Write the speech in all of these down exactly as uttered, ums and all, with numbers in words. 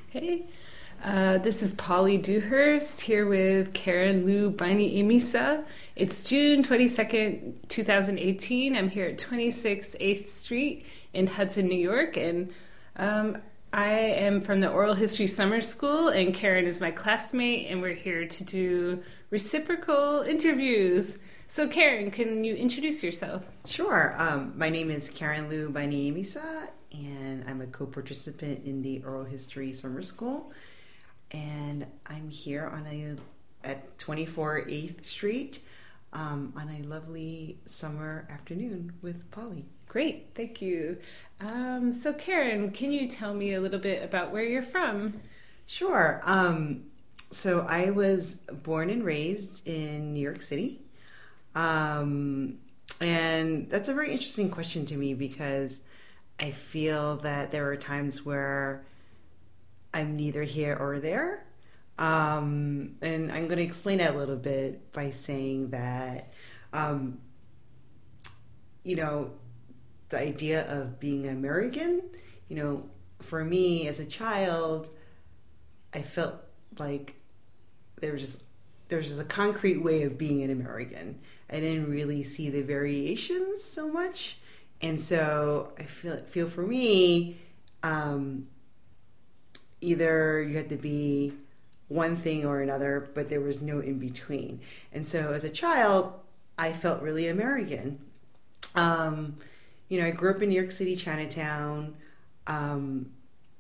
Hey, uh, this is Polly Dewhurst here with Karen Lou Baini Imisa. It's June twenty-second, twenty eighteen. I'm here at twenty-six eighth Street in Hudson, New York, and um, I am from the Oral History Summer School, and Karen is my classmate, and we're here to do reciprocal interviews. So, Karen, can you introduce yourself? Sure. Um, my name is Karen Lou Baini Imisa, and I'm a co-participant in the Oral History Summer School. And I'm here on a at twenty-four eighth Street um, on a lovely summer afternoon with Polly. Great, thank you. Um, so, Karen, can you tell me a little bit about where you're from? Sure. Um, so I was born and raised in New York City. Um, and that's a very interesting question to me because I feel that there are times where I'm neither here or there. Um, and I'm going to explain that a little bit by saying that, um, you know, the idea of being American, you know, for me as a child, I felt like there was just, there was just a concrete way of being an American. I didn't really see the variations so much. And so I feel feel for me, um, either you had to be one thing or another, but there was no in between. And so as a child, I felt really American. Um, you know, I grew up in New York City, Chinatown. Um,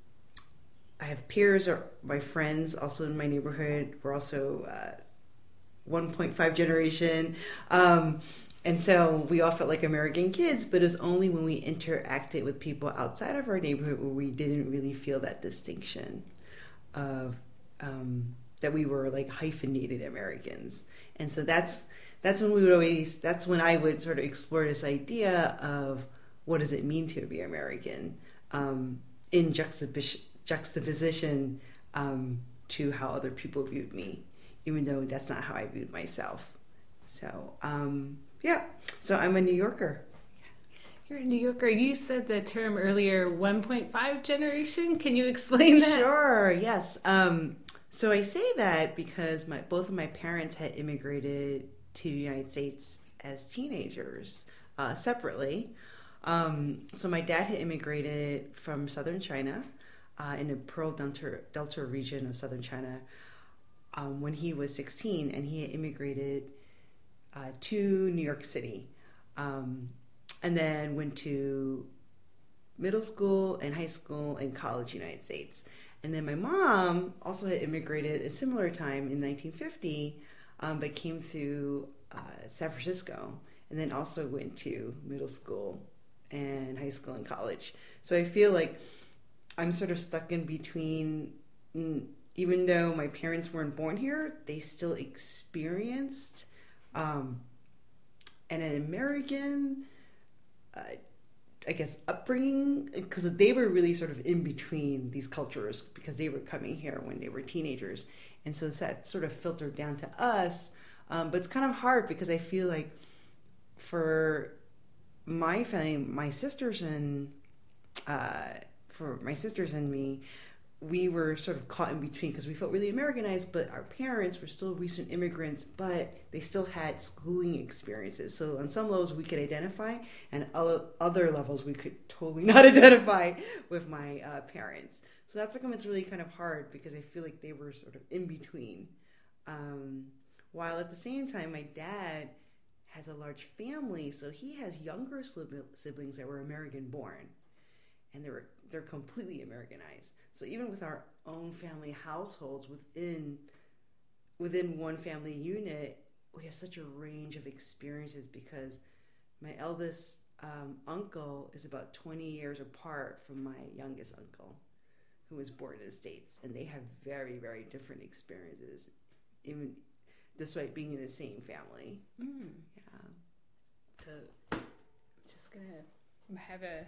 I have peers or my friends also in my neighborhood. We're also uh, one point five generation. Um, and so we all felt like American kids, but it was only when we interacted with people outside of our neighborhood where we didn't really feel that distinction of um, that we were like hyphenated Americans. And so that's that's when we would always, that's when I would sort of explore this idea of what does it mean to be American um, in juxtaposition, juxtaposition um, to how other people viewed me, even though that's not how I viewed myself. So, um, yeah, so I'm a New Yorker. You're a New Yorker. You said the term earlier, one point five generation. Can you explain that? Sure, yes. Um, so I say that because my both of my parents had immigrated to the United States as teenagers uh, separately. Um, so my dad had immigrated from southern China uh, in the Pearl Delta, Delta region of southern China um, when he was sixteen, and he had immigrated uh, to New York City. Um, and then went to middle school and high school and college in the United States. And then my mom also had immigrated a similar time in nineteen fifty, um, but came through uh, San Francisco, and then also went to middle school and high school and college. So I feel like I'm sort of stuck in between, even though my parents weren't born here, they still experienced um, an American Uh, I guess upbringing, because they were really sort of in between these cultures because they were coming here when they were teenagers, and so that sort of filtered down to us. Um, but it's kind of hard because I feel like for my family, my sisters and uh, for my sisters and me, we were sort of caught in between because we felt really Americanized, but our parents were still recent immigrants, but they still had schooling experiences. So on some levels we could identify, and other other levels we could totally not identify with my uh, parents. So that's like, it's really kind of hard because I feel like they were sort of in between. Um, while at the same time, my dad has a large family, so he has younger siblings that were American born, and they were they're completely Americanized. So even with our own family households within within one family unit, we have such a range of experiences because my eldest um, uncle is about twenty years apart from my youngest uncle, who was born in the States, and they have very, very different experiences, even despite being in the same family. Mm. Yeah. So I'm just gonna have a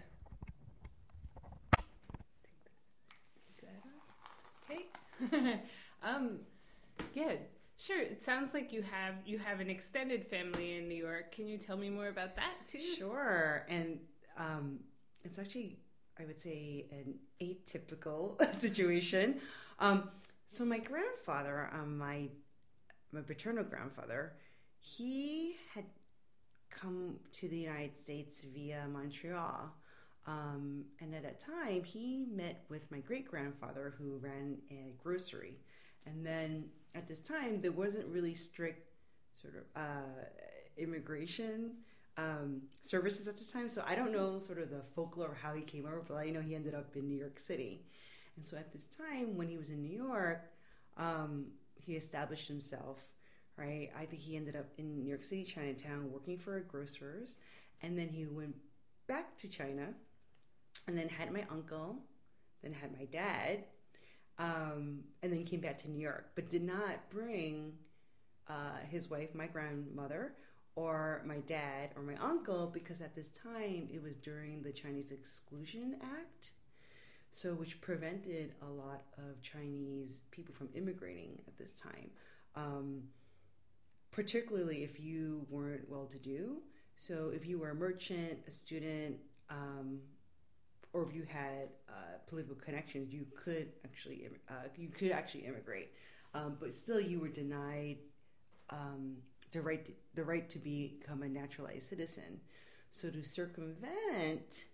Okay. um, yeah, sure. It sounds like you have you have an extended family in New York. Can you tell me more about that too? Sure. And um, it's actually I would say, an atypical situation. Um, so my grandfather, um, my my paternal grandfather, he had come to the United States via Montreal. Um, and at that time, he met with my great-grandfather who ran a grocery. And then at this time, there wasn't really strict sort of uh, immigration um, services at the time. So I don't know sort of the folklore of how he came over, but I know he ended up in New York City. And so at this time, when he was in New York, um, he established himself, right? I think he ended up in New York City, Chinatown, working for grocers. And then he went back to China and then had my uncle, then had my dad, um, and then came back to New York, but did not bring uh, his wife, my grandmother, or my dad or my uncle, because at this time it was during the Chinese Exclusion Act, so which prevented a lot of Chinese people from immigrating at this time, um, particularly if you weren't well-to-do. So if you were a merchant, a student, um, or if you had uh, political connections, you could actually uh, you could actually immigrate, um, but still you were denied um, the right to, the right to become a naturalized citizen. So to circumvent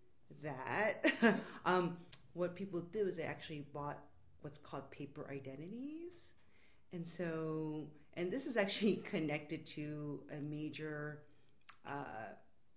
that, um, what people did was they actually bought what's called paper identities, and so and this is actually connected to a major. Uh,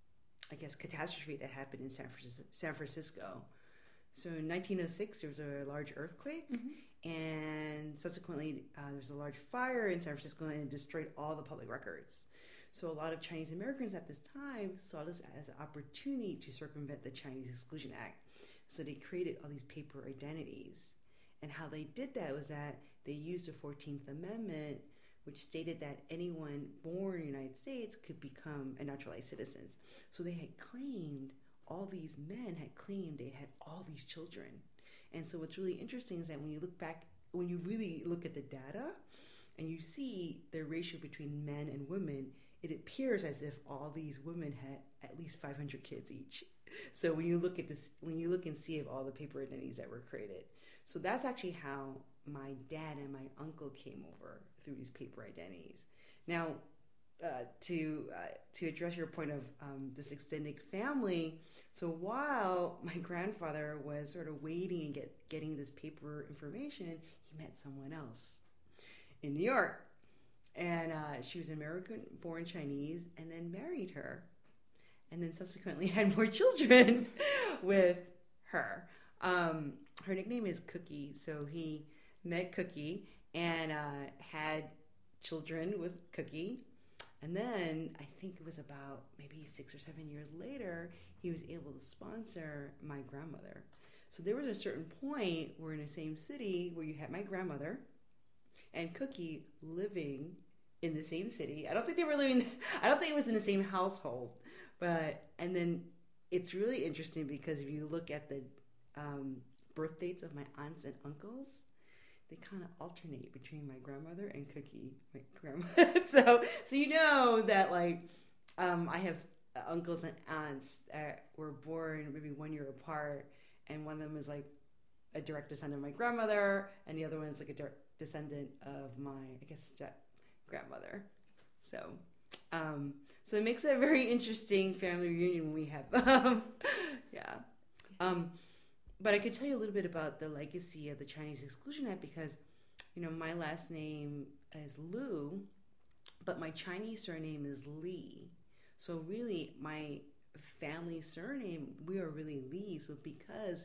I guess, catastrophe that happened in San Francisco. San Francisco. So in nineteen oh six, there was a large earthquake, mm-hmm. and subsequently uh, there was a large fire in San Francisco, and it destroyed all the public records. So a lot of Chinese Americans at this time saw this as an opportunity to circumvent the Chinese Exclusion Act. So they created all these paper identities. And how they did that was that they used the fourteenth Amendment, which stated that anyone born in the United States could become a naturalized citizen. So they had claimed, all these men had claimed they had all these children. And so what's really interesting is that when you look back, when you really look at the data and you see the ratio between men and women, it appears as if all these women had at least five hundred kids each. So when you look at this, when you look and see of all the paper identities that were created. So that's actually how my dad and my uncle came over, through these paper identities. Now, uh, to uh, to address your point of um, this extended family, so while my grandfather was sort of waiting and get, getting this paper information, he met someone else in New York. And uh, she was American-born Chinese, and then married her. And then subsequently had more children with her. Um, her nickname is Cookie, so he met Cookie and uh, had children with Cookie. And then I think it was about maybe six or seven years later, he was able to sponsor my grandmother. So there was a certain point where in the same city where you had my grandmother and Cookie living in the same city. I don't think they were living, I don't think it was in the same household. But, and then it's really interesting because if you look at the um, birth dates of my aunts and uncles, they kind of alternate between my grandmother and Cookie, my grandma. so, so you know that like um, I have uncles and aunts that were born maybe one year apart, and one of them is like a direct descendant of my grandmother, and the other one is like a direct descendant of my, I guess, step grandmother. So, um, so it makes it a very interesting family reunion when we have them. yeah. Um, But I could tell you a little bit about the legacy of the Chinese Exclusion Act because, you know, my last name is Liu, but my Chinese surname is Li. So really, my family surname, we are really Li's, but because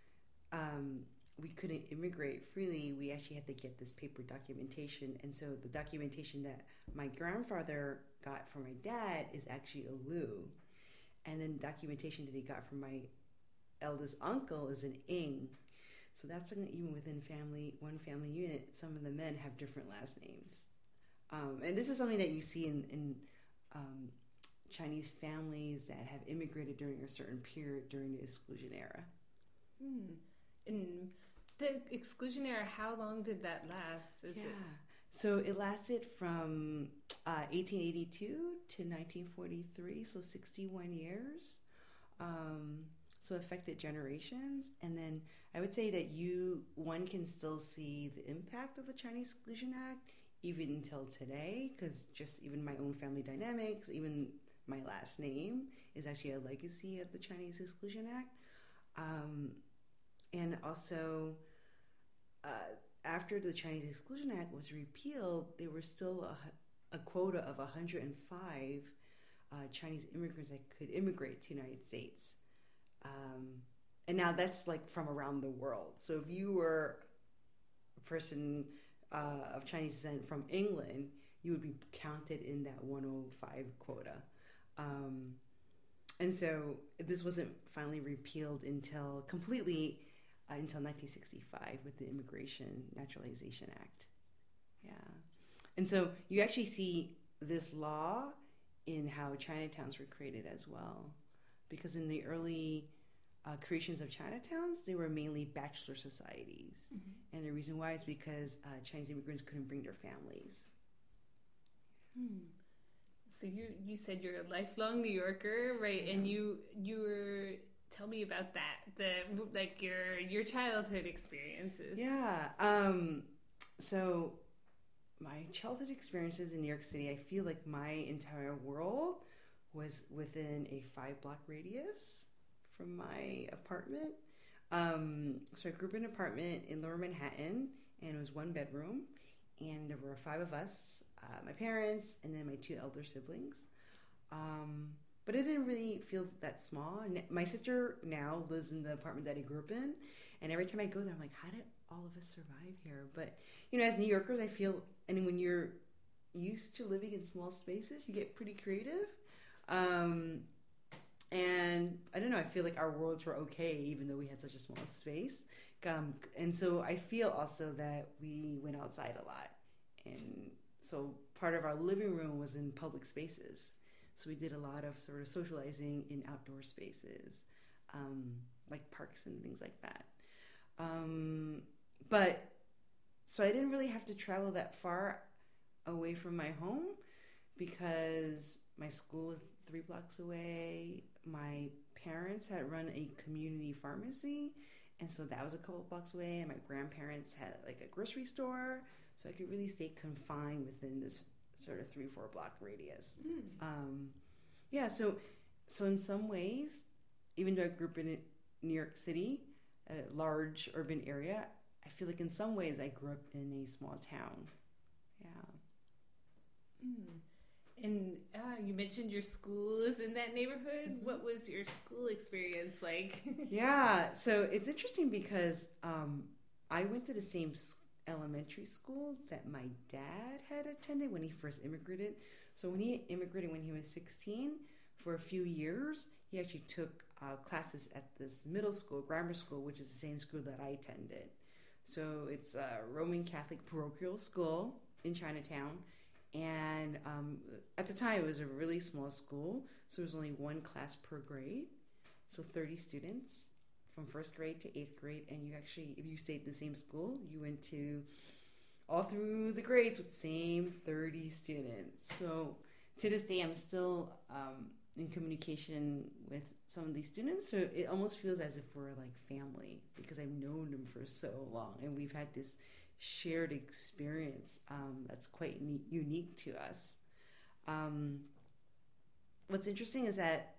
um, we couldn't immigrate freely, we actually had to get this paper documentation. And so the documentation that my grandfather got from my dad is actually a Liu. And then documentation that he got from my eldest uncle is an Ing. So that's something even within family, one family unit, some of the men have different last names. Um, and this is something that you see in, in um, Chinese families that have immigrated during a certain period during the exclusion era. Hmm. In the exclusion era, how long did that last? Is yeah. it? So it lasted from uh, eighteen eighty-two to nineteen forty-three, so sixty-one years. Um, so affected generations. And then I would say that you one can still see the impact of the Chinese Exclusion Act even until today, because just even my own family dynamics, even my last name is actually a legacy of the Chinese Exclusion Act. Um, and also, uh, after the Chinese Exclusion Act was repealed, there was still a, a quota of one hundred five uh, Chinese immigrants that could immigrate to the United States. Um, and now that's like from around the world. So if you were a person uh, of Chinese descent from England, you would be counted in that one hundred five quota. Um, and so this wasn't finally repealed until completely uh, until nineteen sixty-five with the Immigration Naturalization Act. Yeah. And so you actually see this law in how Chinatowns were created as well. Because in the early uh, creations of Chinatowns, they were mainly bachelor societies. Mm-hmm. And the reason why is because uh, Chinese immigrants couldn't bring their families. Hmm. So you you said you're a lifelong New Yorker, right? Yeah. And you you were tell me about that, the like your your childhood experiences. Yeah. Um, so my childhood experiences in New York City, I feel like my entire world was within a five block radius from my apartment. Um, so I grew up in an apartment in Lower Manhattan, and it was one bedroom. And there were five of us, uh, my parents, and then my two elder siblings. Um, but it didn't really feel that small. And my sister now lives in the apartment that I grew up in. And every time I go there, I'm like, how did all of us survive here? But, you know, as New Yorkers, I feel, and when you're used to living in small spaces, you get pretty creative. Um, and I don't know, I feel like our worlds were okay, even though we had such a small space. Um, and so I feel also that we went outside a lot. And so part of our living room was in public spaces. So we did a lot of sort of socializing in outdoor spaces, um, like parks and things like that. Um, but so I didn't really have to travel that far away from my home because my school was three blocks away. My parents had run a community pharmacy, and so that was a couple of blocks away. And my grandparents had like a grocery store, so I could really stay confined within this sort of three, four block radius. Mm. Um, yeah, so so in some ways, even though I grew up in New York City, a large urban area, I feel like in some ways I grew up in a small town. Yeah. Mm. And uh, you mentioned your school is in that neighborhood. Mm-hmm. What was your school experience like? Yeah, so it's interesting because um, I went to the same elementary school that my dad had attended when he first immigrated. So when he immigrated when he was sixteen, for a few years, he actually took uh, classes at this middle school, grammar school, which is the same school that I attended. So it's a Roman Catholic parochial school in Chinatown. And um, at the time, it was a really small school, so there was only one class per grade, so thirty students from first grade to eighth grade. And you actually, if you stayed in the same school, you went to all through the grades with the same thirty students. So to this day, I'm still um, in communication with some of these students, so it almost feels as if we're like family because I've known them for so long, and we've had this shared experience um, that's quite ne- unique to us. Um, what's interesting is that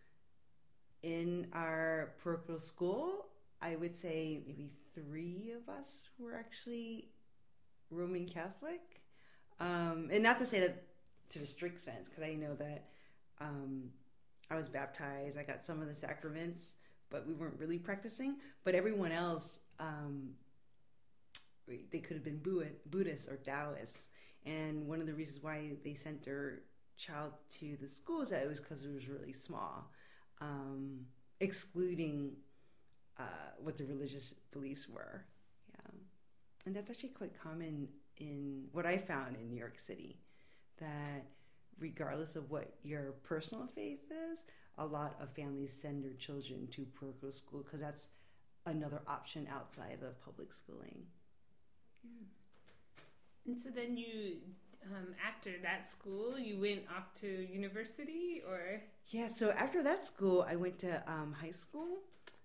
in our parochial school, I would say maybe three of us were actually Roman Catholic. Um, and not to say that to the strict sense, because I know that um, I was baptized, I got some of the sacraments, but we weren't really practicing. But everyone else, um, they could have been Buddhists or Taoists. And one of the reasons why they sent their child to the school is that it was because it was really small, um, excluding uh, what the religious beliefs were. Yeah. And that's actually quite common in what I found in New York City, that regardless of what your personal faith is, a lot of families send their children to parochial school because that's another option outside of public schooling. Yeah. And so then you, um, after that school, you went off to university, or? Yeah, so after that school, I went to um, high school.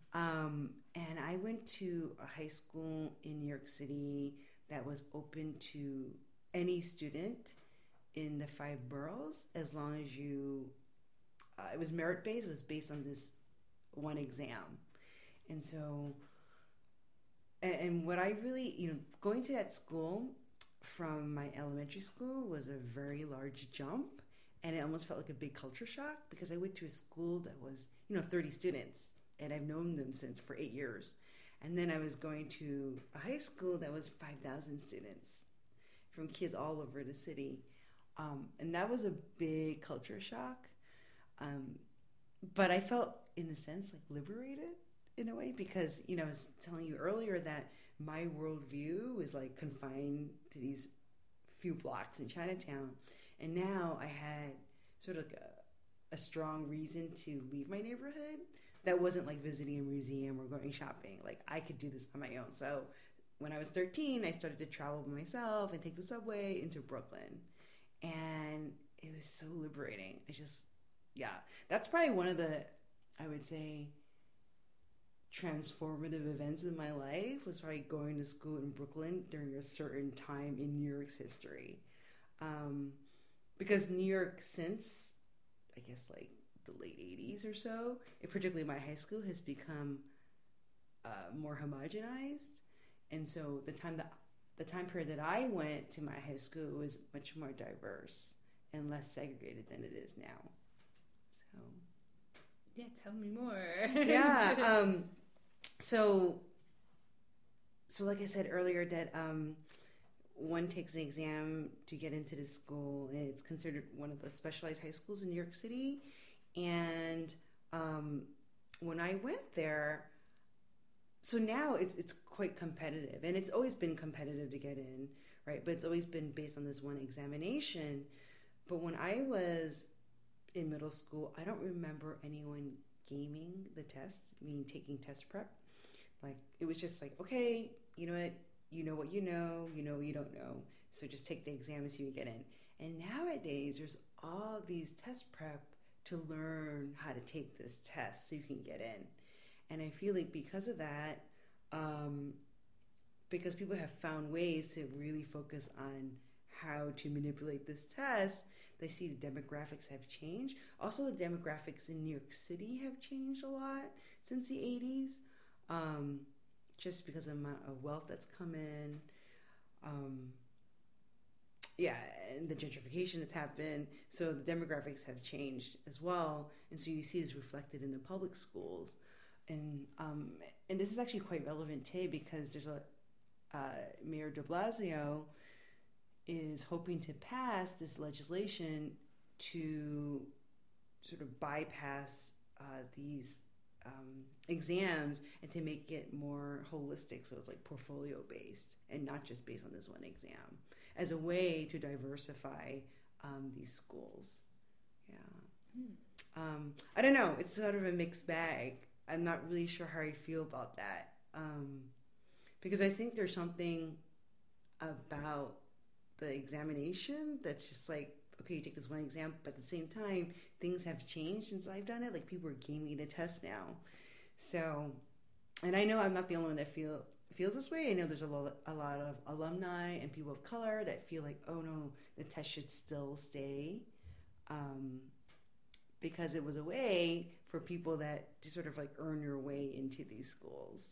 Um, and I went to a high school in New York City that was open to any student in the five boroughs as long as you, uh, it was merit based, it was based on this one exam. And so, and, and what I really, you know, going to that school from my elementary school was a very large jump. And it almost felt like a big culture shock because I went to a school that was, you know, thirty students. And I've known them since for eight years. And then I was going to a high school that was five thousand students from kids all over the city. Um, and that was a big culture shock. Um, but I felt, in a sense, like liberated in a way because, you know, I was telling you earlier that my worldview was like confined to these few blocks in Chinatown. And now I had sort of like a, a strong reason to leave my neighborhood that wasn't like visiting a museum or going shopping. Like I could do this on my own. So when I was thirteen, I started to travel by myself and take the subway into Brooklyn. And it was so liberating. I just, yeah, that's probably one of the, I would say, transformative events in my life was probably going to school in Brooklyn during a certain time in New York's history. Um, because New York since, I guess, like the late eighties or so, and particularly my high school, has become uh, more homogenized. And so the time that the time period that I went to my high school was much more diverse and less segregated than it is now. So, yeah, tell me more. yeah. Um, so, so like I said earlier, that um, one takes the exam to get into this school, and it's considered one of the specialized high schools in New York City. And um, when I went there, so now it's it's quite competitive, and it's always been competitive to get in, right? But it's always been based on this one examination. But when I was in middle school, I don't remember anyone gaming the test, I mean taking test prep. Like it was just like, okay, you know what, you know what you know, you know what you don't know. So just take the exam and see if you get in. And nowadays, there's all these test prep to learn how to take this test so you can get in. And I feel like because of that, um, because people have found ways to really focus on how to manipulate this test, they see the demographics have changed. Also, the demographics in New York City have changed a lot since the eighties, um, just because of the amount of wealth that's come in. Um, yeah, and the gentrification that's happened. So the demographics have changed as well. And so you see this reflected in the public schools. And um, and this is actually quite relevant today because there's a uh, Mayor de Blasio is hoping to pass this legislation to sort of bypass uh, these um, exams and to make it more holistic. So it's like portfolio based and not just based on this one exam as a way to diversify um, these schools. Yeah. Hmm. Um, I don't know. It's sort of a mixed bag. I'm not really sure how I feel about that. Um, because I think there's something about the examination that's just like, okay, you take this one exam, but at the same time, things have changed since I've done it. Like people are gaming the test now. So, and I know I'm not the only one that feel feels this way. I know there's a lot, a lot of alumni and people of color that feel like, oh no, the test should still stay. Um, because it was a way for people that to sort of like earn your way into these schools.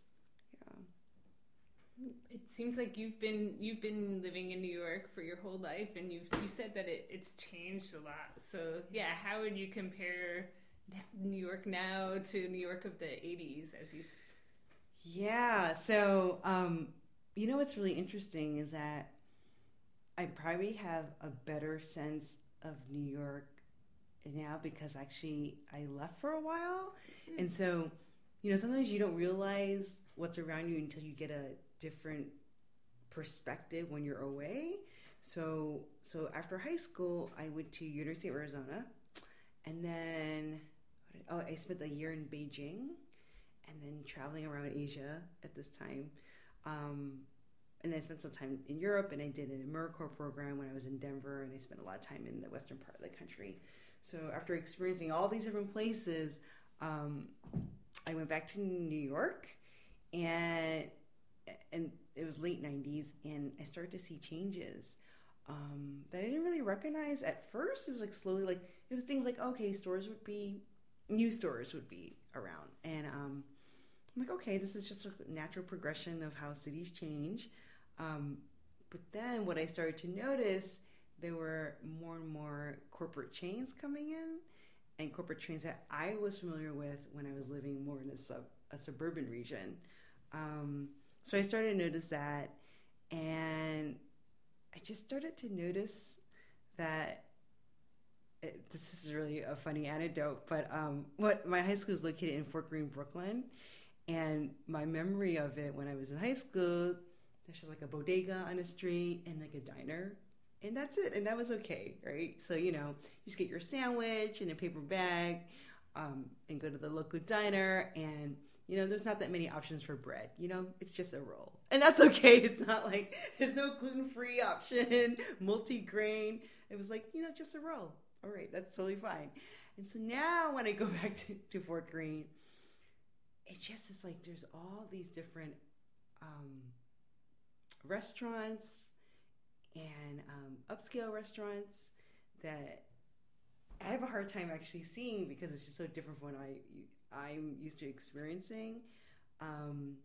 Yeah. It seems like you've been you've been living in New York for your whole life, and you've you said that it, it's changed a lot. So yeah, how would you compare New York now to New York of the eighties, as you? Yeah. So um, you know what's really interesting is that I probably have a better sense of New York now because actually I left for a while. Mm-hmm. And so, you know, sometimes you don't realize what's around you until you get a different perspective when you're away. So, so after high school, I went to University of Arizona, and then oh, I spent a year in Beijing, and then traveling around Asia at this time. Um, and then I spent some time in Europe, and I did an AmeriCorps program when I was in Denver, and I spent a lot of time in the western part of the country. So after experiencing all these different places, um, I went back to New York, and and it was late nineties, and I started to see changes um, that I didn't really recognize at first. It was like slowly, like it was things like, okay, stores would be, new stores would be around, and um, I'm like, okay, this is just a natural progression of how cities change. Um, but then what I started to notice, there were more and more corporate chains coming in, and corporate chains that I was familiar with when I was living more in a sub a suburban region. Um, so I started to notice that, and I just started to notice that it, this is really a funny anecdote, but um, what my high school is located in Fort Greene, Brooklyn, and my memory of it when I was in high school, there's just like a bodega on the street and like a diner. And that's it. And that was okay, right? So, you know, you just get your sandwich in a paper bag um, and go to the local diner. And, you know, there's not that many options for bread. You know, it's just a roll. And that's okay. It's not like there's no gluten-free option, multi-grain. It was like, you know, just a roll. All right, that's totally fine. And so now when I go back to, to Fort Greene, it just is like there's all these different um, restaurants and um, upscale restaurants that I have a hard time actually seeing because it's just so different from what I, I'm used to experiencing. Um,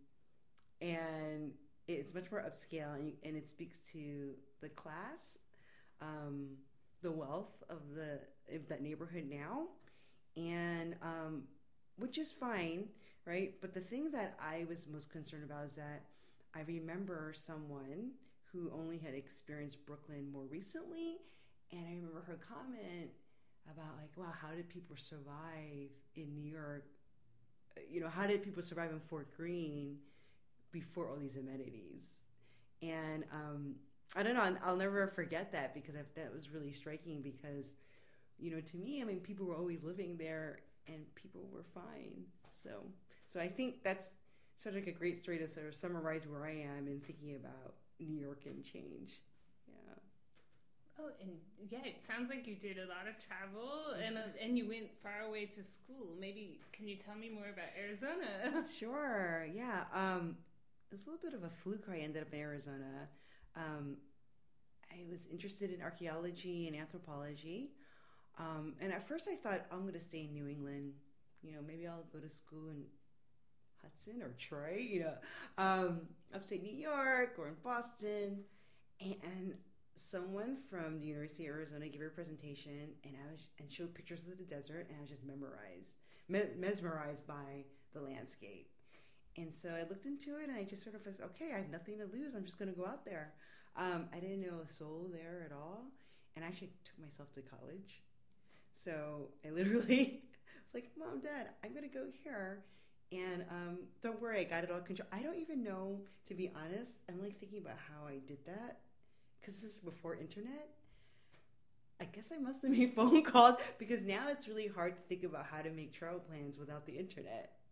and it's much more upscale, and, and it speaks to the class, um, the wealth of the of that neighborhood now, and um, which is fine, right? But the thing that I was most concerned about is that I remember someone who only had experienced Brooklyn more recently. And I remember her comment about like, wow, how did people survive in New York? You know, how did people survive in Fort Greene before all these amenities? And um, I don't know, I'll never forget that because I've, that was really striking because, you know, to me, I mean, people were always living there and people were fine. So, so I think that's sort of like a great story to sort of summarize where I am in thinking about New York and change. Yeah. Oh, and yeah, it sounds like you did a lot of travel and uh, and you went far away to school. Maybe can you tell me more about Arizona? Sure. Yeah. Um, it was a little bit of a fluke how I ended up in Arizona. Um, I was interested in archaeology and anthropology. Um, and at first I thought, I'm going to stay in New England. You know, maybe I'll go to school in Hudson or Troy, you know, um, upstate New York or in Boston. And someone from the University of Arizona gave a presentation, and I was and showed pictures of the desert, and I was just memorized, me- mesmerized by the landscape. And so I looked into it, and I just sort of was, okay, I have nothing to lose. I'm just going to go out there. Um, I didn't know a soul there at all, and I actually took myself to college. So I literally was like, Mom, Dad, I'm going to go here. And um, don't worry, I got it all control. I don't even know, to be honest. I'm like thinking about how I did that because this is before internet. I guess I must have made phone calls because now it's really hard to think about how to make travel plans without the internet.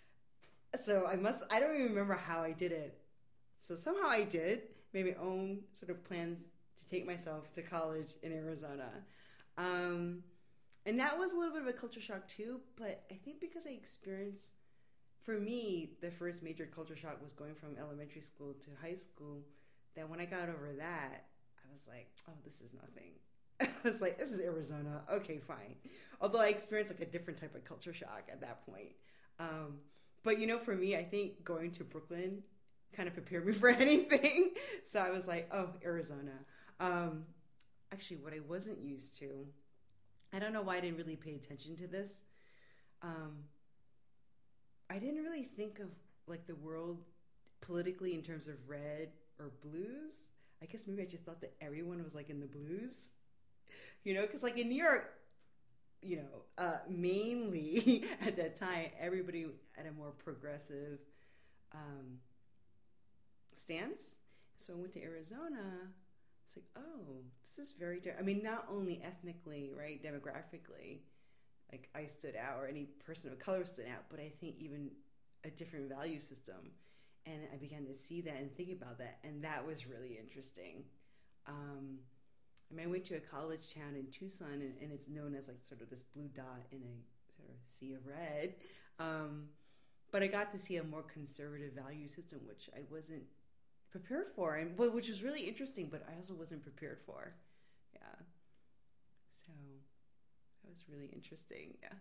So I must, I don't even remember how I did it. So somehow I did, made my own sort of plans to take myself to college in Arizona. Um, and that was a little bit of a culture shock too, but I think because I experienced, for me, the first major culture shock was going from elementary school to high school, that when I got over that, I was like, oh, this is nothing. I was like, this is Arizona. Okay, fine. Although I experienced like a different type of culture shock at that point. Um, but, you know, for me, I think going to Brooklyn kind of prepared me for anything. So I was like, oh, Arizona. Um, actually, what I wasn't used to, I don't know why I didn't really pay attention to this. Um, I didn't really think of like the world politically in terms of red or blues. I guess maybe I just thought that everyone was like in the blues, you know, because like in New York, you know, uh, mainly at that time, everybody had a more progressive um, stance. So I went to Arizona. It's like, oh, this is very different. I mean, not only ethnically, right, demographically, like I stood out or any person of color stood out, but I think even a different value system. And I began to see that and think about that. And that was really interesting. Um, I mean, I went to a college town in Tucson, and, and it's known as like sort of this blue dot in a sort of sea of red. Um, but I got to see a more conservative value system, which I wasn't prepared for, and which was really interesting, but I also wasn't prepared for. Yeah. So that was really interesting. Yeah.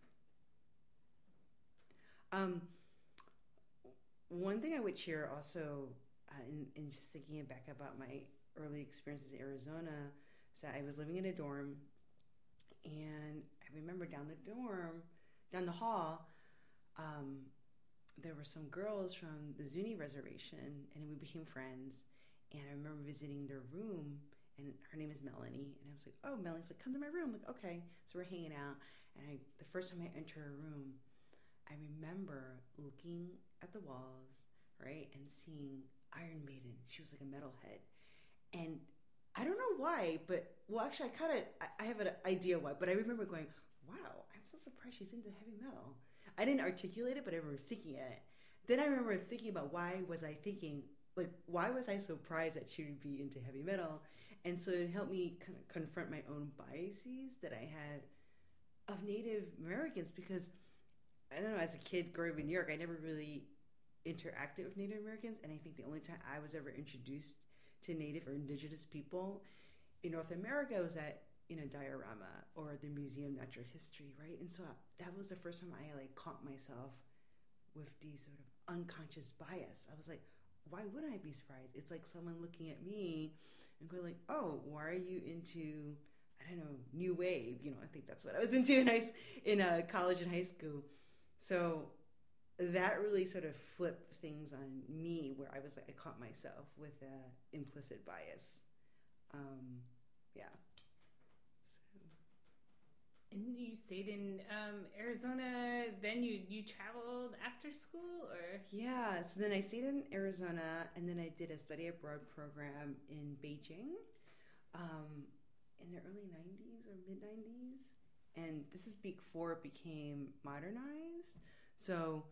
um, one thing I would share also, uh, in, in just thinking back about my early experiences in Arizona, so I was living in a dorm, and I remember down the dorm, down the hall, um, there were some girls from the Zuni reservation, and we became friends. And I remember visiting their room, and her name is Melanie. And I was like, "Oh, Melanie's like, come to my room." I'm like, okay. So we're hanging out, and I, the first time I enter her room, I remember looking at the walls, right, and seeing Iron Maiden. She was like a metalhead, and I don't know why, but well, actually, I kind of I, I have an idea why, but I remember going, "Wow, I'm so surprised she's into heavy metal." I didn't articulate it, but I remember thinking it. Then I remember thinking about why was I thinking, like, why was I surprised that she would be into heavy metal? And so it helped me kind of confront my own biases that I had of Native Americans, because, I don't know, as a kid growing up in New York, I never really interacted with Native Americans. And I think the only time I was ever introduced to Native or Indigenous people in North America was at in a diorama or the Museum of Natural History, right? And so that was the first time I like caught myself with these sort of unconscious bias. I was like, why wouldn't I be surprised? It's like someone looking at me and going like, oh, why are you into, I don't know, new wave? You know, I think that's what I was into in high, in uh, college and high school. So that really sort of flipped things on me, where I was like, I caught myself with a implicit bias. Um, yeah. And you stayed in um, Arizona, then you, you traveled after school, or? Yeah, so then I stayed in Arizona, and then I did a study abroad program in Beijing um, in the early nineties or mid nineties. And this is before it became modernized. So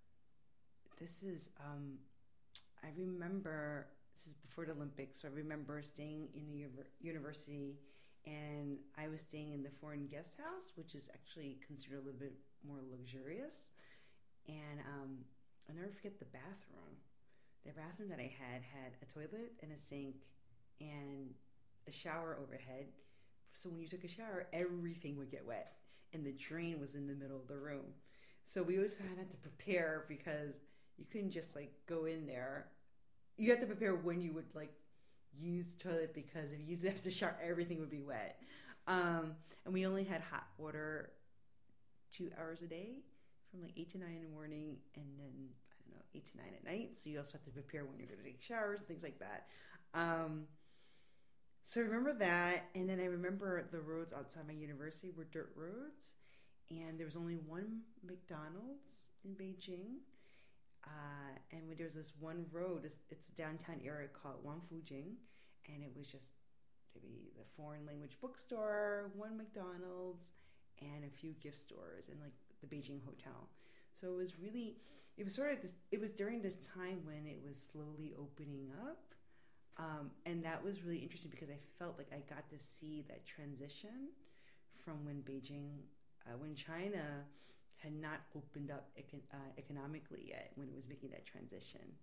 this is, um, I remember, this is before the Olympics, so I remember staying in the university, and I was staying in the foreign guest house, which is actually considered a little bit more luxurious. And um, I'll never forget the bathroom. The bathroom that I had had a toilet and a sink and a shower overhead. So when you took a shower, everything would get wet. And the drain was in the middle of the room. So we always had to prepare, because you couldn't just like go in there. You had to prepare when you would like use toilet, because if you use it after shower, everything would be wet. Um, and we only had hot water two hours a day, from like eight to nine in the morning, and then I don't know, eight to nine at night. So you also have to prepare when you're going to take showers and things like that. Um, so I remember that, and then I remember the roads outside my university were dirt roads, and there was only one McDonald's in Beijing. Uh, and when there was this one road, it's, it's a downtown area called Wangfujing, and it was just maybe the foreign language bookstore, one McDonald's, and a few gift stores, and like the Beijing Hotel. So it was really, it was sort of this, it was during this time when it was slowly opening up, um, and that was really interesting, because I felt like I got to see that transition from when Beijing, uh, when China had not opened up econ- uh, economically yet, when it was making that transition.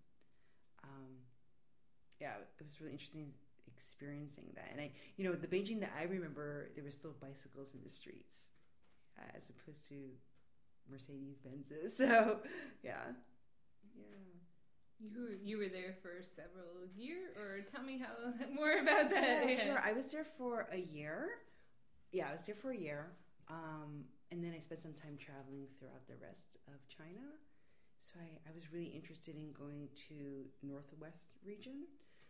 Um, yeah, it was really interesting experiencing that. And I, you know, the Beijing that I remember, there were still bicycles in the streets, uh, as opposed to Mercedes Benzes. So, yeah, yeah. You were, you were there for several years, or tell me how more about that. Yeah, sure. I was there for a year. Yeah, I was there for a year. Um, and then I spent some time traveling throughout the rest of China. So I, I was really interested in going to Northwest region.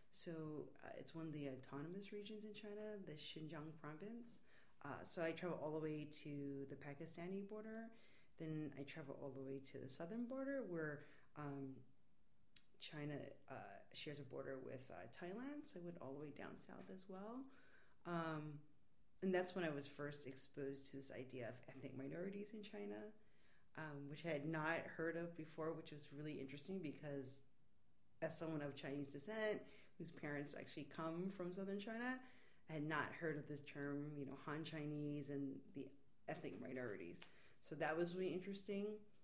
So uh, it's one of the autonomous regions in China, the Xinjiang province. Uh, so I traveled all the way to the Pakistani border. Then I traveled all the way to the southern border, where um, China uh, shares a border with uh, Thailand. So I went all the way down south as well. Um, And that's when I was first exposed to this idea of ethnic minorities in China, um, which I had not heard of before, which was really interesting, because as someone of Chinese descent, whose parents actually come from southern China, I had not heard of this term, you know, Han Chinese and the ethnic minorities. So that was really interesting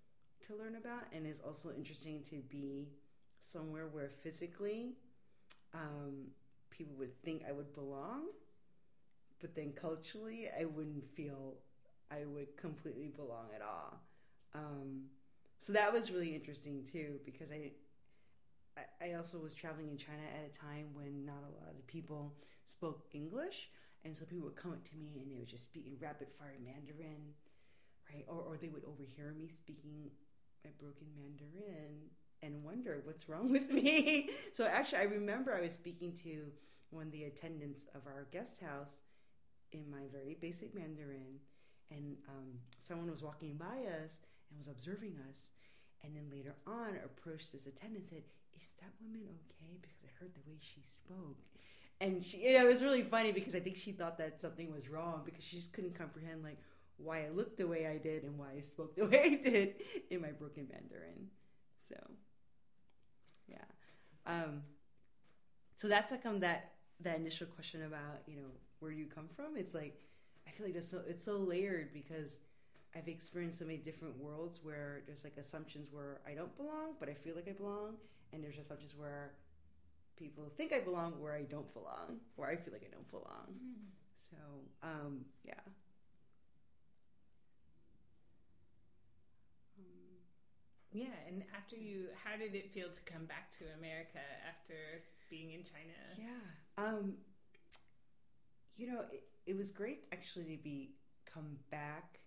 to learn about, and it's also interesting to be somewhere where physically um, people would think I would belong, but then culturally I wouldn't feel I would completely belong at all. Um, so that was really interesting too, because I, I I also was traveling in China at a time when not a lot of people spoke English, and so people would come up to me and they would just speak in rapid fire Mandarin, right? Or or they would overhear me speaking my broken Mandarin and wonder what's wrong with me. So actually, I remember I was speaking to one of the attendants of our guest house in my very basic Mandarin, and um, someone was walking by us and was observing us, and then later on approached this attendant and said, "Is that woman okay? Because I heard the way she spoke." And she, you know, it was really funny because I think she thought that something was wrong because she just couldn't comprehend like why I looked the way I did and why I spoke the way I did in my broken Mandarin. So, yeah. Um, so that's like um that that initial question about, you know, where do you come from? It's like I feel like it's so it's so layered because I've experienced so many different worlds where there's like assumptions where I don't belong, but I feel like I belong, and there's assumptions where people think I belong where I don't belong, where I feel like I don't belong. Mm-hmm. So, um, yeah. Um, yeah, and after you, how did it feel to come back to America after being in China? Yeah. Um, you know, it, it was great actually to be come back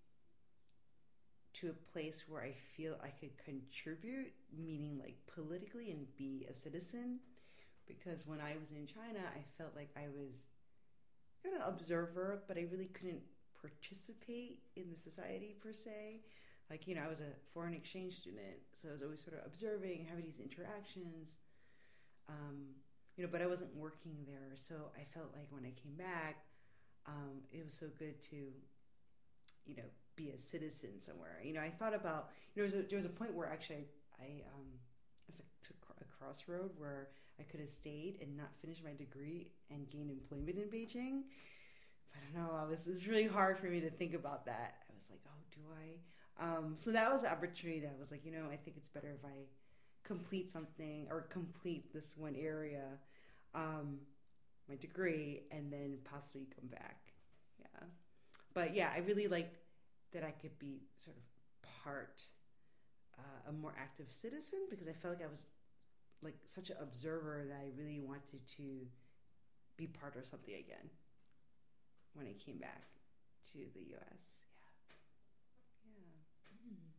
to a place where I feel I could contribute, meaning like politically and be a citizen. Because when I was in China, I felt like I was kind of observer, but I really couldn't participate in the society per se. Like, you know, I was a foreign exchange student, so I was always sort of observing, having these interactions, um, you know, but I wasn't working there. So I felt like when I came back, um, it was so good to, you know, be a citizen somewhere. You know, I thought about, you know, there was a, there was a point where actually I, I um, it was like to a crossroad where I could have stayed and not finished my degree and gained employment in Beijing. But I don't know, I was, it was really hard for me to think about that. I was like, oh, do I? Um, so that was the opportunity that I was like, you know, I think it's better if I complete something or complete this one area, um, my degree, and then possibly come back. Yeah. But yeah, I really liked that I could be sort of part Uh, a more active citizen because I felt like I was like such an observer that I really wanted to be part of something again when I came back to the U S. Yeah. Yeah. Mm.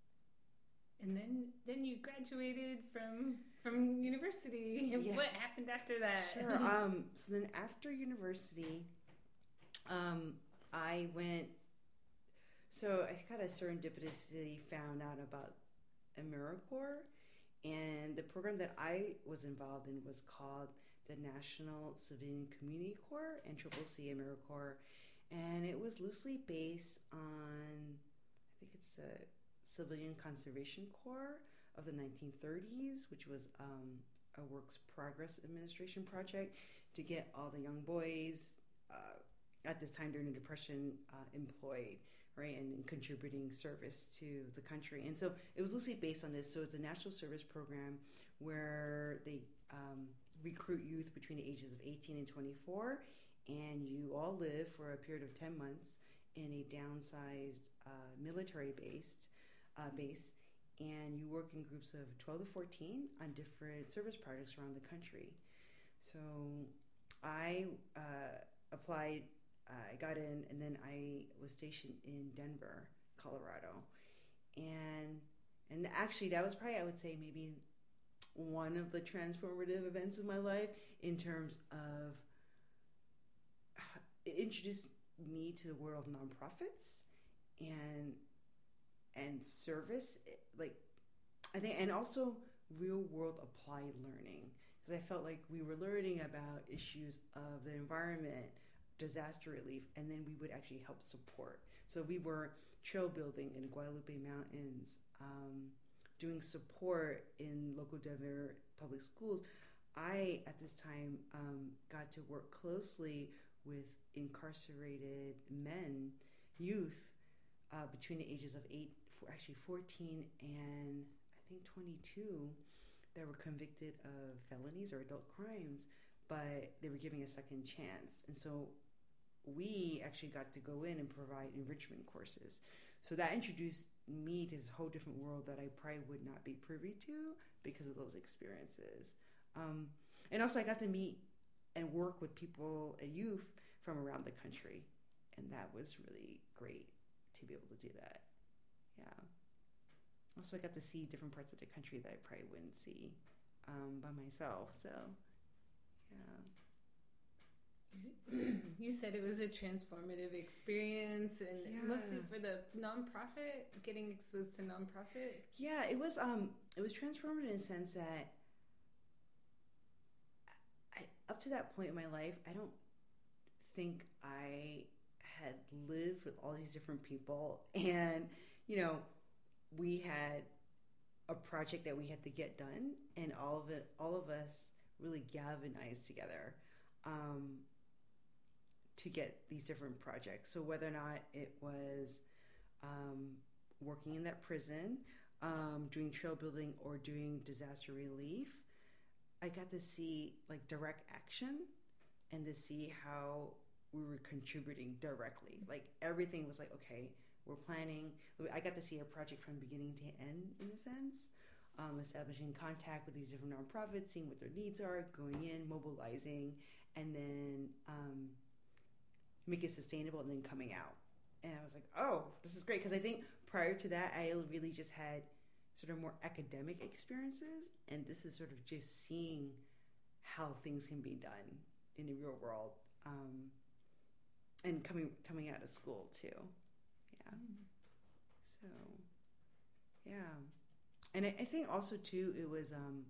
And then then you graduated from from university. Yeah. What happened after that? Sure. um, so then after university, um, I went, so I kind of serendipitously found out about AmeriCorps, and the program that I was involved in was called the National Civilian Community Corps, N C C C AmeriCorps, and it was loosely based on, I think it's a Civilian Conservation Corps of the nineteen thirties, which was um, a Works Progress Administration project to get all the young boys uh, at this time during the Depression uh, employed, right, and, and contributing service to the country. And so it was loosely based on this. So it's a national service program where they um, recruit youth between the ages of eighteen and twenty-four, and you all live for a period of ten months in a downsized uh, military-based uh, base, and you work in groups of twelve to fourteen on different service projects around the country. So I uh, applied, I got in, and then I was stationed in Denver, Colorado. And and actually that was probably, I would say, maybe one of the transformative events of my life in terms of it introduced me to the world of nonprofits and and service, like I think, and also real world applied learning, because I felt like we were learning about issues of the environment, disaster relief, and then we would actually help support. So we were trail building in the Guadalupe Mountains, um, doing support in local Denver public schools. I, at this time, um, got to work closely with incarcerated men, youth, uh, between the ages of eight, for actually fourteen and I think twenty-two that were convicted of felonies or adult crimes, but they were giving a second chance. And so we actually got to go in and provide enrichment courses. So that introduced me to this whole different world that I probably would not be privy to because of those experiences. Um, and also I got to meet and work with people and youth from around the country. And that was really great to be able to do that. Yeah. Also, I got to see different parts of the country that I probably wouldn't see um, by myself. So, yeah. You said it was a transformative experience, and Yeah. mostly for the nonprofit, getting exposed to nonprofit. Yeah, it was. Um, it was transformative in the sense that I, up to that point in my life, I don't think I had lived with all these different people, and you know, we had a project that we had to get done, and all of it, all of us, really galvanized together. Um, to get these different projects. So whether or not it was um, working in that prison, um, doing trail building, or doing disaster relief, I got to see like direct action and to see how we were contributing directly. Like everything was like, okay, we're planning. I got to see a project from beginning to end in a sense. Um, establishing contact with these different nonprofits, seeing what their needs are, going in, mobilizing, and then um, make it sustainable, and then coming out. And I was like, oh, this is great. Because I think prior to that, I really just had sort of more academic experiences. And this is sort of just seeing how things can be done in the real world. Um, and coming coming out of school, too. Yeah. Mm-hmm. So, yeah. And I, I think also, too, it was... Um,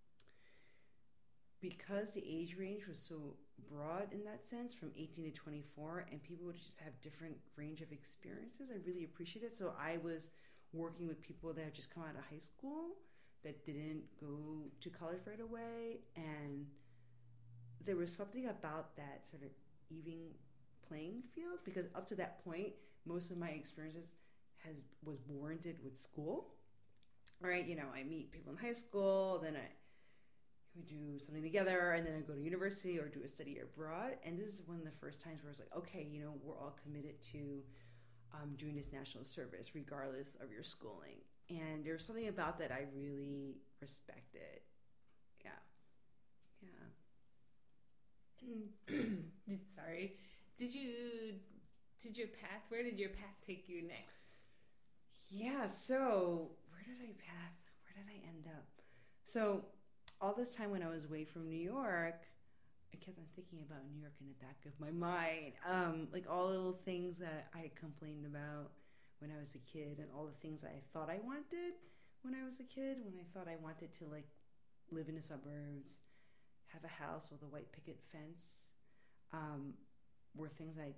because the age range was so broad in that sense, from eighteen to twenty-four, and people would just have different range of experiences, I really appreciate it. So I was working with people that had just come out of high school, that didn't go to college right away, and there was something about that sort of even playing field, because up to that point, most of my experiences has was warranted with school. All right, you know, I meet people in high school, then I we do something together, and then I go to university or do a study abroad. And this is one of the first times where I was like, okay, you know, we're all committed to um, doing this national service regardless of your schooling. And there's something about that I really respected. Yeah. Yeah. Sorry. Did you, did your path, where did your path take you next? Yeah, so where did I path? Where did I end up? So all this time when I was away from New York, I kept on thinking about New York in the back of my mind. Um, like all the little things that I had complained about when I was a kid, and all the things I thought I wanted when I was a kid, when I thought I wanted to like live in the suburbs, have a house with a white picket fence, um, were things I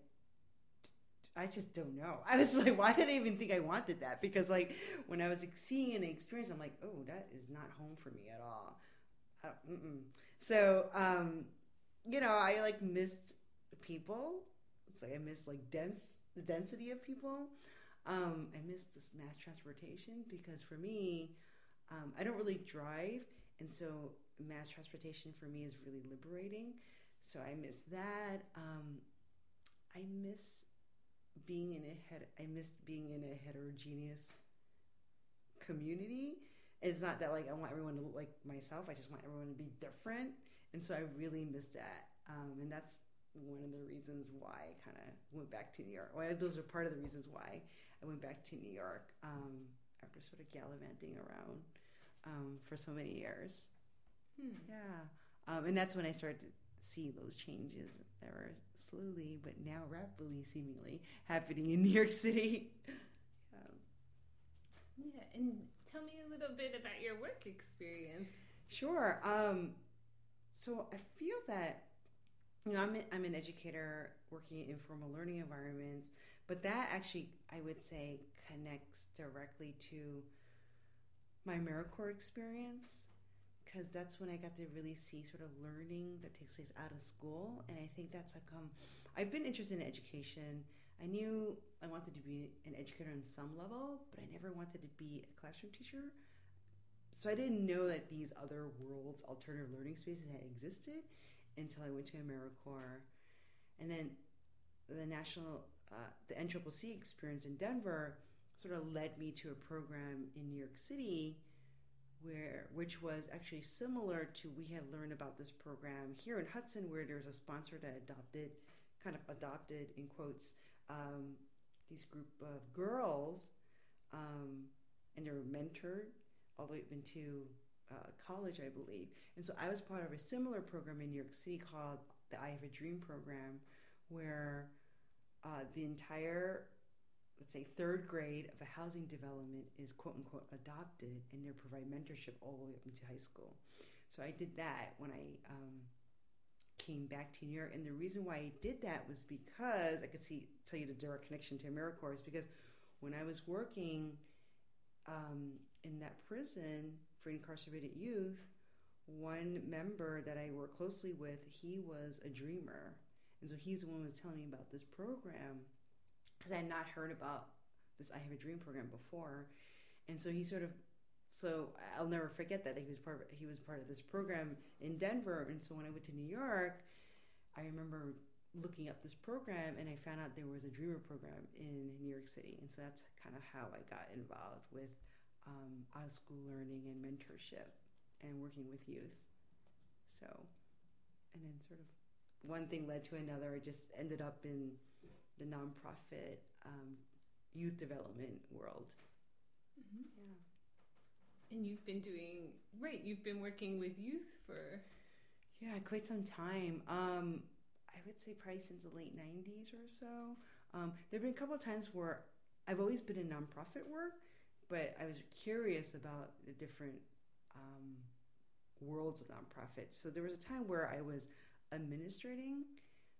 I just don't know. I was like, why did I even think I wanted that? Because like when I was seeing an experience, I'm like, oh, that is not home for me at all. Uh, mm-mm. So, um, you know, I like missed people. It's like I missed like dense the density of people. Um, I missed this mass transportation, because for me, um, I don't really drive, and so mass transportation for me is really liberating. So I miss that. Um, I miss being in a head. I missed being in a heterogeneous community. It's not that like I want everyone to look like myself. I just want everyone to be different. And so I really miss that. Um, and that's one of the reasons why I kind of went back to New York. Well, those are part of the reasons why I went back to New York um, after sort of gallivanting around um, for so many years. Hmm. Yeah. Um, and that's when I started to see those changes that were slowly, but now rapidly, seemingly, happening in New York City. um, Yeah, and tell me a little bit about your work experience. Sure. Um, so I feel that, you know, I'm, a, I'm an educator working in informal learning environments, but that actually, I would say, connects directly to my AmeriCorps experience, because that's when I got to really see sort of learning that takes place out of school. And I think that's how come I've been interested in education. I knew I wanted to be an educator on some level, but I never wanted to be a classroom teacher. So I didn't know that these other worlds, alternative learning spaces had existed until I went to AmeriCorps. And then the national, uh, the N C C C experience in Denver sort of led me to a program in New York City where, which was actually similar to, we had learned about this program here in Hudson, where there was a sponsor that adopted, kind of adopted in quotes, um, these group of girls, um, and they were mentored all the way up into uh, college, I believe. And so I was part of a similar program in New York City called the I Have a Dream program, where uh, the entire, let's say, third grade of a housing development is quote unquote adopted, and they provide mentorship all the way up into high school. So I did that when I um, came back to New York. And the reason why I did that was because I could see, tell you the direct connection to AmeriCorps is because when I was working um, in that prison for incarcerated youth, one member that I worked closely with, he was a dreamer. And so he's the one who was telling me about this program, because I had not heard about this I Have a Dream program before. And so he sort of, so I'll never forget that he was part of, he was part of this program in Denver. And so when I went to New York, I remember looking up this program, and I found out there was a Dreamer program in New York City. And so that's kind of how I got involved with um, out-of-school learning and mentorship and working with youth. So, and then sort of one thing led to another. I just ended up in the nonprofit um, youth development world. Mm-hmm. Yeah. And you've been doing, right, you've been working with youth for... Yeah, quite some time. Um, I would say probably since the late nineties or so. Um, there have been a couple of times where I've always been in nonprofit work, but I was curious about the different um, worlds of nonprofits. So there was a time where I was administrating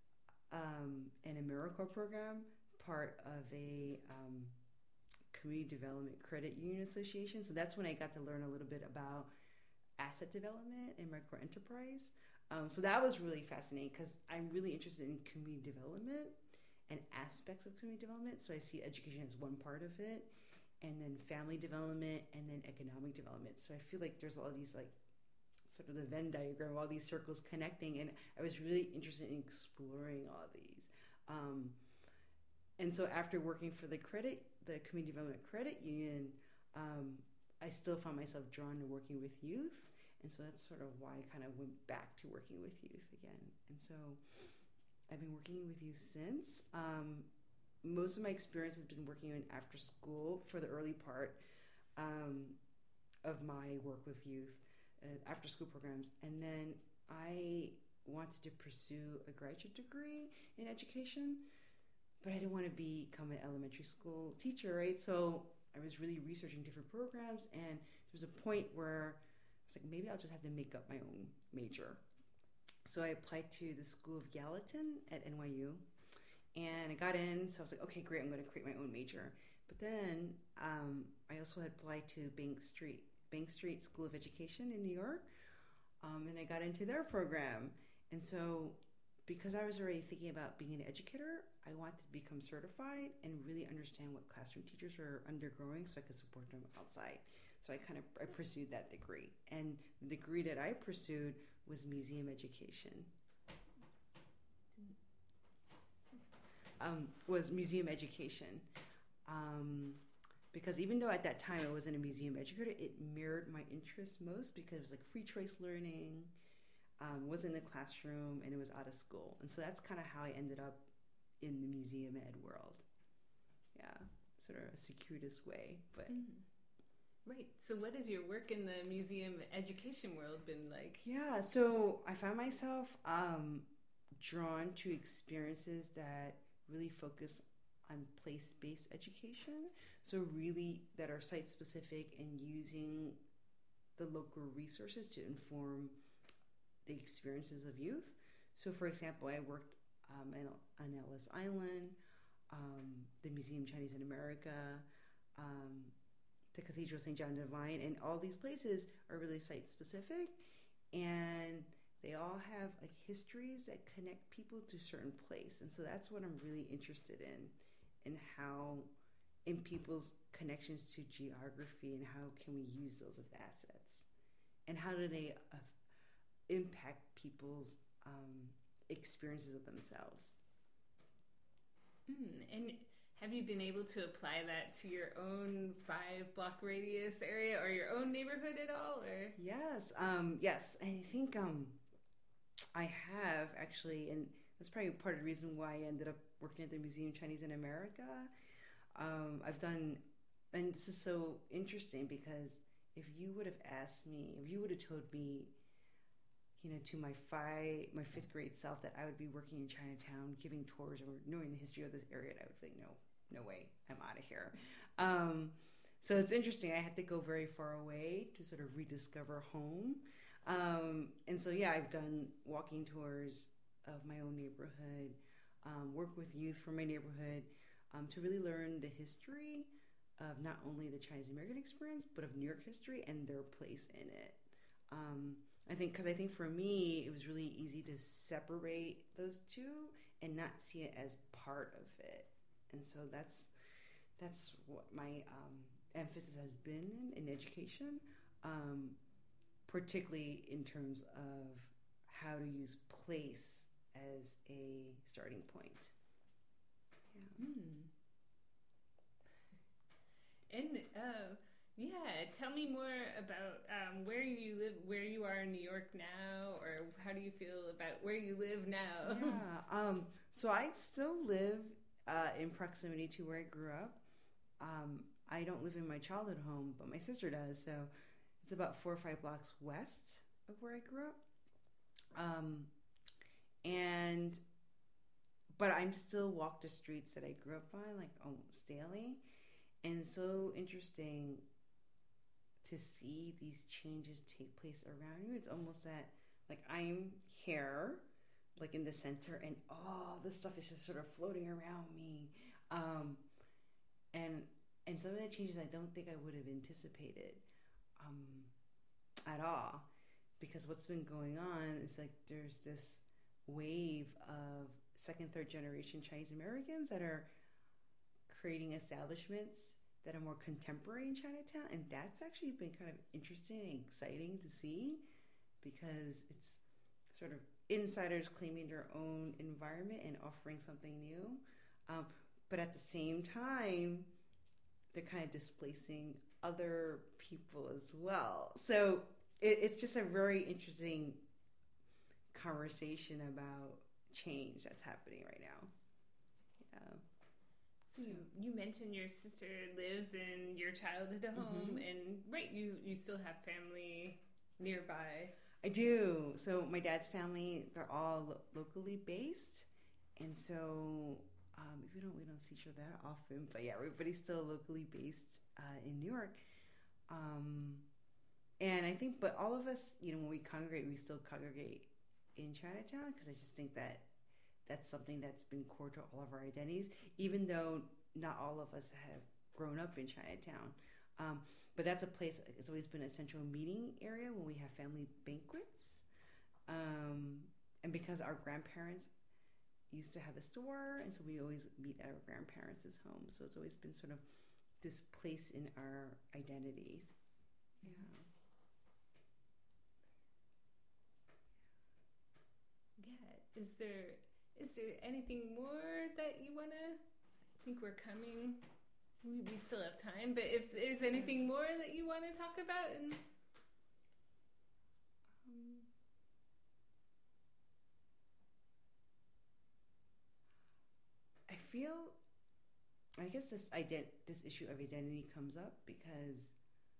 um, an AmeriCorps program, part of a um, community development credit union association. So that's when I got to learn a little bit about asset development and micro enterprise. Um, so that was really fascinating because I'm really interested in community development and aspects of community development. So I see education as one part of it, and then family development, and then economic development. So I feel like there's all these like sort of the Venn diagram, all these circles connecting, and I was really interested in exploring all these. Um, and so after working for the credit, the Community Development Credit Union, um, I still found myself drawn to working with youth, and so that's sort of why I kind of went back to working with youth again. And so I've been working with youth since. Um, most of my experience has been working in after school for the early part um, of my work with youth. Uh, after school programs, and then I wanted to pursue a graduate degree in education, but I didn't want to become an elementary school teacher, right? So I was really researching different programs, and there was a point where I was like, maybe I'll just have to make up my own major. So I applied to the School of Gallatin at N Y U, and I got in. So I was like, okay, great, I'm going to create my own major. But then um, I also had applied to Bank Street Bank Street School of Education in New York, um, and I got into their program. And so because I was already thinking about being an educator, I wanted to become certified and really understand what classroom teachers are undergoing so I could support them outside. So I kind of I pursued that degree. And the degree that I pursued was museum education. Um, was museum education. Um, Because even though at that time I wasn't a museum educator, it mirrored my interests most because it was like free choice learning, um, was in the classroom, and it was out of school. And so that's kind of how I ended up in the museum ed world. Yeah, sort of a circuitous way, but... Mm-hmm. Right. So what has your work in the museum education world been like? Yeah, so I found myself um, drawn to experiences that really focus on place-based education, so really that are site-specific and using the local resources to inform the experiences of youth. So for example, I worked um, in, on Ellis Island, um, the Museum of Chinese in America, um, the Cathedral of Saint John Divine, and all these places are really site-specific, and they all have like histories that connect people to a certain place. And so that's what I'm really interested in, and how in people's connections to geography and how can we use those as assets and how do they uh, impact people's um, experiences of themselves. Mm, and have you been able to apply that to your own five block radius area or your own neighborhood at all? Or Yes, um, yes. I think um, I have actually, and that's probably part of the reason why I ended up working at the Museum of Chinese in America. Um, I've done, and this is so interesting because if you would have asked me, if you would have told me, you know, to my five, my fifth grade self that I would be working in Chinatown, giving tours or knowing the history of this area, I would think, no, no way, I'm out of here. Um, so it's interesting. I had to go very far away to sort of rediscover home. Um, and so, yeah, I've done walking tours of my own neighborhood, um, work with youth from my neighborhood um, to really learn the history of not only the Chinese American experience, but of New York history and their place in it. Um, I think, because I think for me, it was really easy to separate those two and not see it as part of it. And so that's that's what my um, emphasis has been in, in education, um, particularly in terms of how to use place as a starting point. Yeah. Mm. And uh, yeah, tell me more about um, where you live, where you are in New York now, or how do you feel about where you live now? Yeah. Um, so I still live uh, in proximity to where I grew up. Um, I don't live in my childhood home, but my sister does. So it's about four or five blocks west of where I grew up. Um, and, but I'm still walk the streets that I grew up on, like almost daily. And it's so interesting to see these changes take place around you. It's almost that, like, I'm here, like in the center, and all this stuff is just sort of floating around me. Um, and and some of the changes I don't think I would have anticipated um, at all, because what's been going on is like there's this wave of second, third generation Chinese Americans that are creating establishments that are more contemporary in Chinatown, and that's actually been kind of interesting and exciting to see, because it's sort of insiders claiming their own environment and offering something new, um, but at the same time they're kind of displacing other people as well. So it, it's just a very interesting conversation about change that's happening right now. Yeah. So you, you mentioned your sister lives in your childhood home, mm-hmm. and right, you, you still have family nearby. I do. So my dad's family, they're all lo- locally based, and so um, we don't we don't see each other that often. But yeah, everybody's still locally based uh, in New York, um, and I think, but all of us, you know, when we congregate, we still congregate in Chinatown, because I just think that that's something that's been core to all of our identities, even though not all of us have grown up in Chinatown. Um, but that's a place, it's always been a central meeting area when we have family banquets. Um, and because our grandparents used to have a store, and so we always meet at our grandparents' home. So it's always been sort of this place in our identities. Yeah. Yeah. Is there... Is there anything more that you want to... I think we're coming... We, we still have time, but if there's anything more that you want to talk about... And... Um, I feel... I guess this ident- this issue of identity comes up because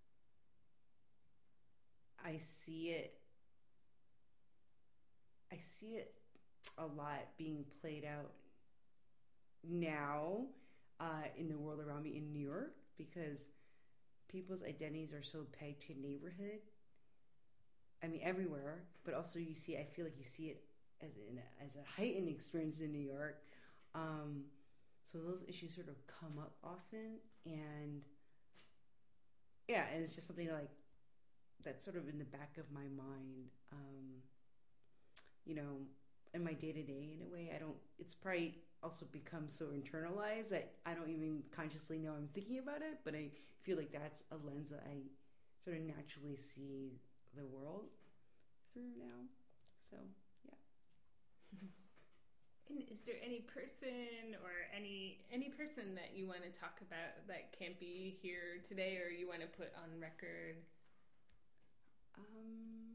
I see it... I see it a lot being played out now uh, in the world around me in New York, because people's identities are so pegged to neighborhood. I mean, everywhere, but also you see, I feel like you see it as in a, as a heightened experience in New York. Um, so those issues sort of come up often, and yeah, and it's just something like that's sort of in the back of my mind. Um, you know, in my day-to-day, in a way, I don't, it's probably also become so internalized that I don't even consciously know I'm thinking about it, but I feel like that's a lens that I sort of naturally see the world through now. So, yeah. And is there any person or any any person that you want to talk about that can't be here today, or you want to put on record? Um...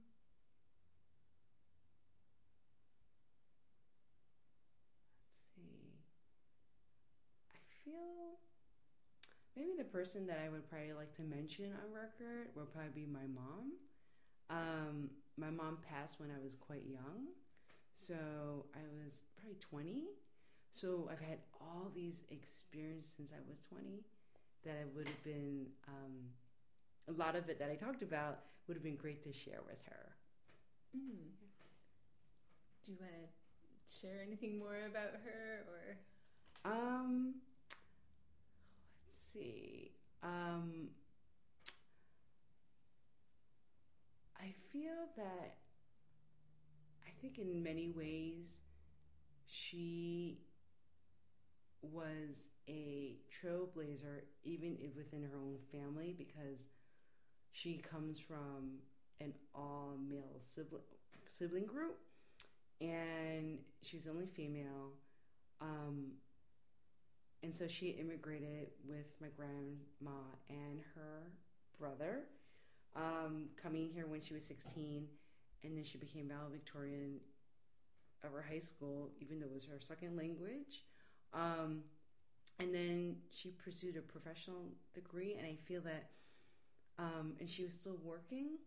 I feel maybe the person that I would probably like to mention on record would probably be my mom. Um, my mom passed when I was quite young, so I was probably twenty. So I've had all these experiences since I was twenty that I would have been, um, a lot of it that I talked about would have been great to share with her. Mm. Do you want to share anything more about her, or? Um, let's see. Um, I feel that I think in many ways she was a trailblazer even within her own family, because she comes from an all-male sibling, sibling group, and she was only female. Um, And so she immigrated with my grandma and her brother, um, coming here when she was sixteen, and then she became valedictorian of her high school, even though it was her second language. Um, and then she pursued a professional degree, and I feel that, um, and she was still working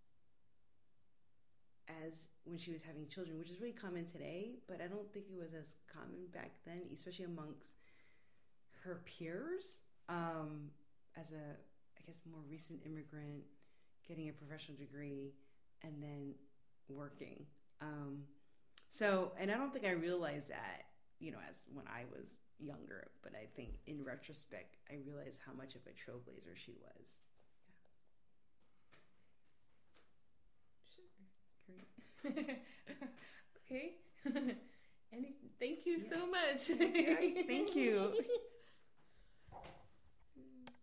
as when she was having children, which is really common today, but I don't think it was as common back then, especially amongst her peers, um, as a, I guess, more recent immigrant, getting a professional degree and then working. Um, so, and I don't think I realized that, you know, as when I was younger, but I think in retrospect, I realized how much of a trailblazer she was. Yeah. Sure. Great. Okay. Any, thank you yeah. so much. Yeah, thank you.